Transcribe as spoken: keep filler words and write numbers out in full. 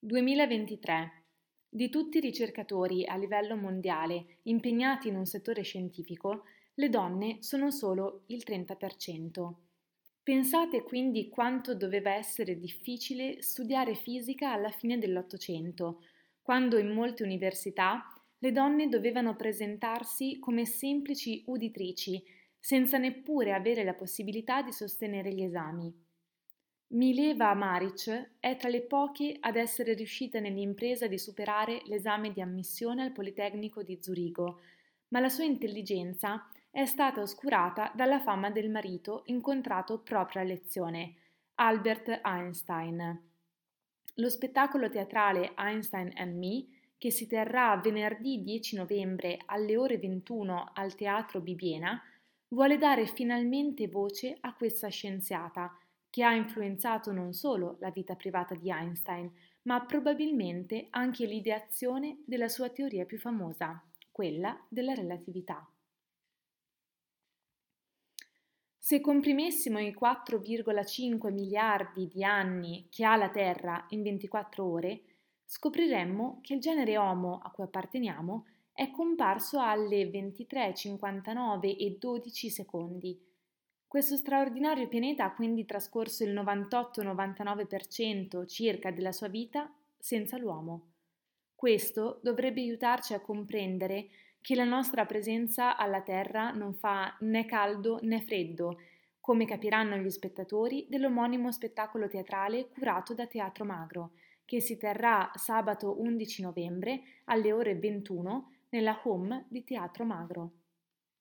duemilaventitré. Di tutti i ricercatori a livello mondiale impegnati in un settore scientifico, le donne sono solo il trenta per cento. Pensate quindi quanto doveva essere difficile studiare fisica alla fine dell'Ottocento, quando in molte università le donne dovevano presentarsi come semplici uditrici, senza neppure avere la possibilità di sostenere gli esami. Mileva Maric è tra le poche ad essere riuscita nell'impresa di superare l'esame di ammissione al Politecnico di Zurigo, ma la sua intelligenza è stata oscurata dalla fama del marito incontrato proprio a lezione, Albert Einstein. Lo spettacolo teatrale Einstein and Me, che si terrà venerdì dieci novembre alle ore ventuno al Teatro Bibiena, vuole dare finalmente voce a questa scienziata che ha influenzato non solo la vita privata di Einstein, ma probabilmente anche l'ideazione della sua teoria più famosa, quella della relatività. Se comprimessimo i quattro virgola cinque miliardi di anni che ha la Terra in ventiquattro ore, scopriremmo che il genere Homo a cui apparteniamo è comparso alle ventitré e cinquantanove e dodici secondi. Questo straordinario pianeta ha quindi trascorso il novantotto novantanove per cento circa della sua vita senza l'uomo. Questo dovrebbe aiutarci a comprendere che la nostra presenza alla Terra non fa né caldo né freddo, come capiranno gli spettatori dell'omonimo spettacolo teatrale curato da Teatro Magro, che si terrà sabato undici novembre alle ore ventuno nella home di Teatro Magro.